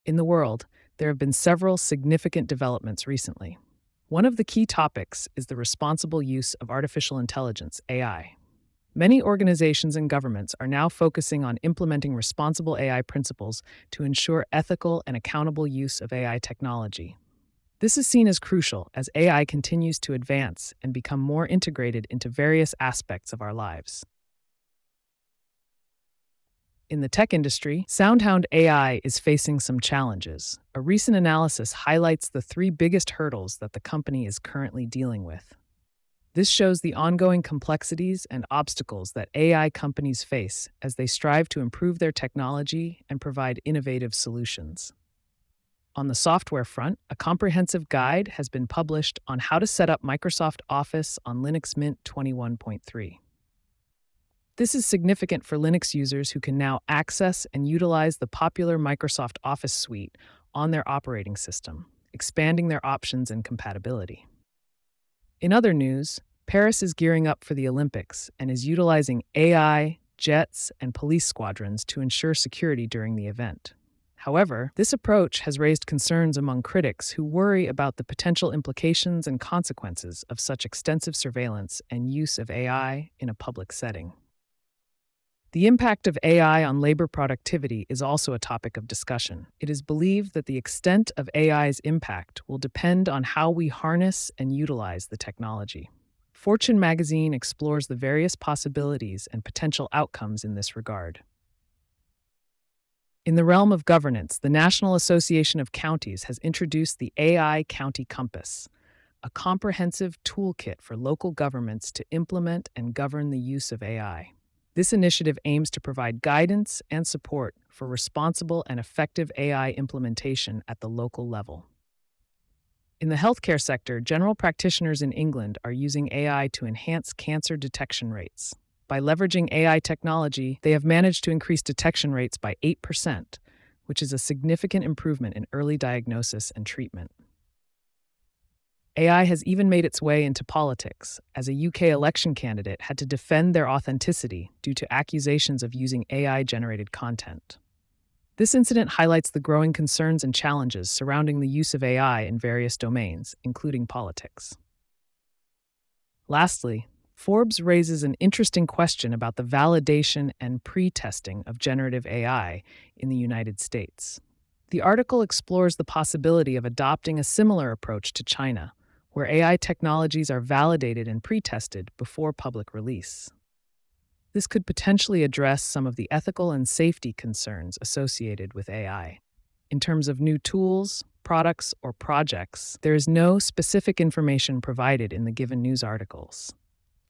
In the world, there have been several significant developments recently. One of the key topics is the responsible use of artificial intelligence, AI. Many organizations and governments are now focusing on implementing responsible AI principles to ensure ethical and accountable use of AI technology. This is seen as crucial as AI continues to advance and become more integrated into various aspects of our lives. In the tech industry, SoundHound AI is facing some challenges. A recent analysis highlights the three biggest hurdles that the company is currently dealing with. This shows the ongoing complexities and obstacles that AI companies face as they strive to improve their technology and provide innovative solutions. On the software front, a comprehensive guide has been published on how to set up Microsoft Office on Linux Mint 21.3. This is significant for Linux users who can now access and utilize the popular Microsoft Office suite on their operating system, expanding their options and compatibility. In other news, Paris is gearing up for the Olympics and is utilizing AI, jets, and police squadrons to ensure security during the event. However, this approach has raised concerns among critics who worry about the potential implications and consequences of such extensive surveillance and use of AI in a public setting. The impact of AI on labor productivity is also a topic of discussion. It is believed that the extent of AI's impact will depend on how we harness and utilize the technology. Fortune magazine explores the various possibilities and potential outcomes in this regard. In the realm of governance, the National Association of Counties has introduced the AI County Compass, a comprehensive toolkit for local governments to implement and govern the use of AI. This initiative aims to provide guidance and support for responsible and effective AI implementation at the local level. In the healthcare sector, general practitioners in England are using AI to enhance cancer detection rates. By leveraging AI technology, they have managed to increase detection rates by 8%, which is a significant improvement in early diagnosis and treatment. AI has even made its way into politics, as a UK election candidate had to defend their authenticity due to accusations of using AI-generated content. This incident highlights the growing concerns and challenges surrounding the use of AI in various domains, including politics. Lastly, Forbes raises an interesting question about the validation and pre-testing of generative AI in the United States. The article explores the possibility of adopting a similar approach to China, where AI technologies are validated and pre-tested before public release. This could potentially address some of the ethical and safety concerns associated with AI. In terms of new tools, products, or projects, there is no specific information provided in the given news articles.